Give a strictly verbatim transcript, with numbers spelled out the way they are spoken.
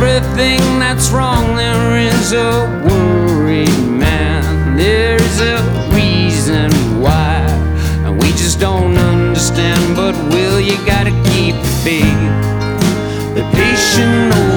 everything that's wrong, there is a worried man. There's a reason why, and we just don't understand. But will, you gotta keep faith. The patient